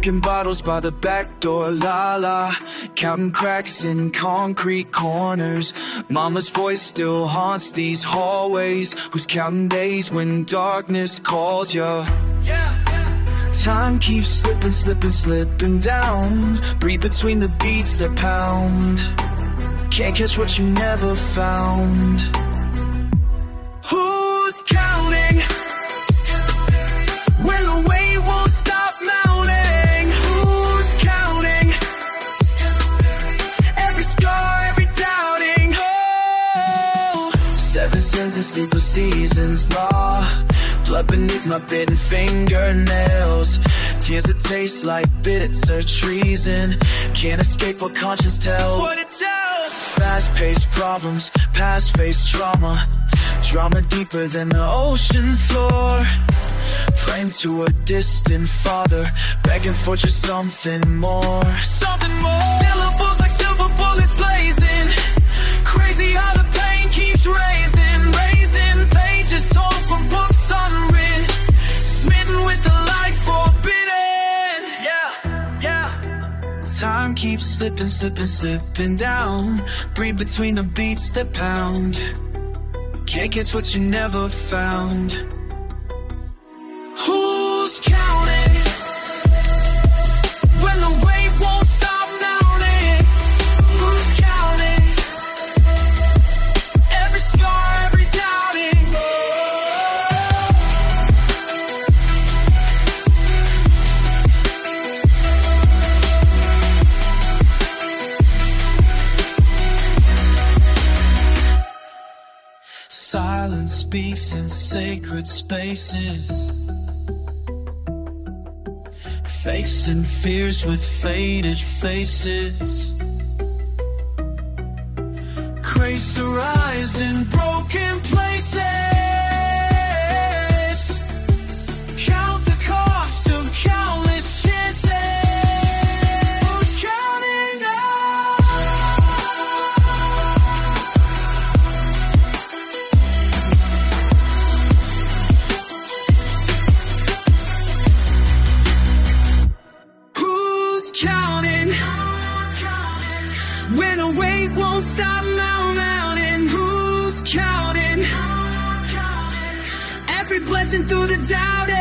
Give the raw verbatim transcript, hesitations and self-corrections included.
Broken bottles by the back door, la la. Counting cracks in concrete corners. Mama's voice still haunts these hallways. Who's counting days when darkness calls you? Yeah. Time keeps slipping, slipping, slipping down. Breathe between the beats that pound. Can't catch what you never found. Who's counting when the weight won't stop mounting? Who's counting every scar, every doubting? Oh, seven sins and sleepless seasons, law. Blood beneath my bitten fingernails. Tears that taste like bitter treason. Can't escape what conscience tells. What it tells. Fast-paced problems, past-faced trauma. Drama deeper than the ocean floor. Praying to a distant father, begging for just something more. Something more. Syllables like silver bullets blazing. Crazy how the pain keeps raising. Raising pages torn from books unread. Smitten with the light forbidden. Yeah, yeah. Time keeps slipping, slipping, slipping down. Breathe between the beats that pound. Can't catch what you never found. Who's counting when the weight won't stop mounting? Who's counting every scar, every doubting? Silence speaks in sacred spaces. Facing fears with faded faces. Grace to rise in broken places. Count the cost of countless chances. Who's counting now? Counting when the weight won't stop mounting. Who's counting every blessing through the doubt?